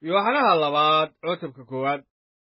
Yoxanaha labaad cutubka koowaad.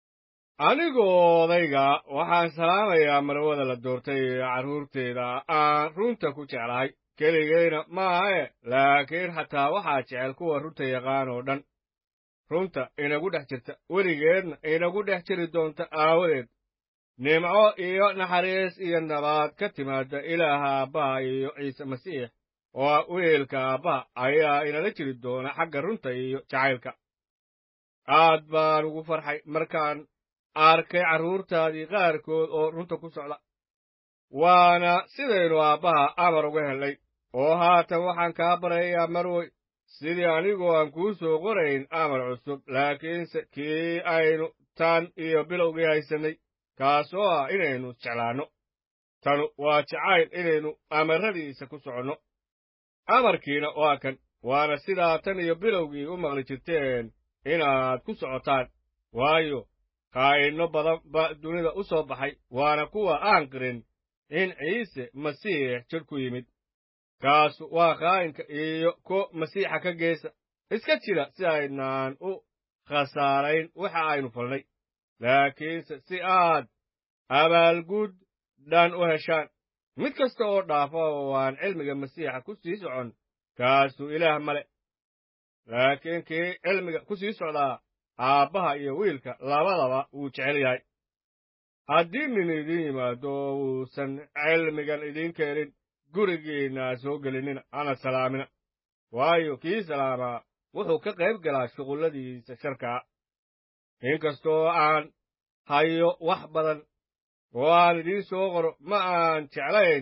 Anigoo odayga waxaan salaamayaa marwada la doortay ee carruurteeda aan runta ku jeclahay keligayna maahae laakiin xataa waxaa jecel kuwa runta yaqaan oo dhan runta inagu dhex jirta weligeedna inagu dhex jiri doonta aawadeed nimco iyo naxariis iyo nabad ka timaadda ilaaha aabbaha iyo ciise masiix oo ah weelka aabbaha ayaa inala jiri doona xagga runta iyo jacaylka. aad baan ugu farxay markaan arkay carruurtaadii qaarkood oo runta ku socda waana sidaynu aabbaha amar uga hellay oo haatan waxaan kaa barayaa marwoy sidii anigoo aan kuu soo qorayn amar cusub laakiinse kii aynu tan iyo bilowgii haysannay kaasoo ah inaynu jeclaanno. tanu waa jacayl inaynu amarradiisa ku soconno. amarkiina waa kan waana sidaa tan iyo bilowgii u maqli jirteen inaad ku socotaan waayo qaa'inno badan ba dunida u soo baxay waana kuwa aan qirin in ciise masiix jidh ku yimid. kaasu waa qaa'inka iyo ko masiixa ka geesa iska jira si aynaan u khasaarayn waxa aynu falnay laakiinse si aad abaalgud dhan u heshaan. mid kasta oo dhaafa oo aan cilmiga masiixa ku sii socon kaasu ilaah male laakiin kii cilmiga ku sii socdaa aabbaha iyo wiilka labadaba wuu jecel yahay. haddii nin idiin yimaado oo uusan cilmigan idiin keenin gurigiinna soo gelinina hana salaamina waayo kii salaamaa wuxuu ka qayb galaa shuqulladiisa sharkaa. inkastoo aan hayo wax badan oo aan idiin soo qoro ma aan jeclayn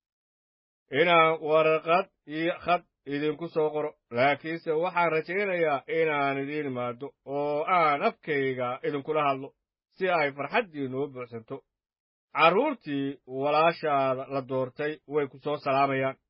inaan warqad iyo khad idinku soo qoro laakiinse waxaan rajaynayaa inaan idiin imaado oo aan afkayga idinkula hadlo si ay farxaddiinnu u buuxsanto. carruurtii walaashaada la doortay way ku soo salaamayaan.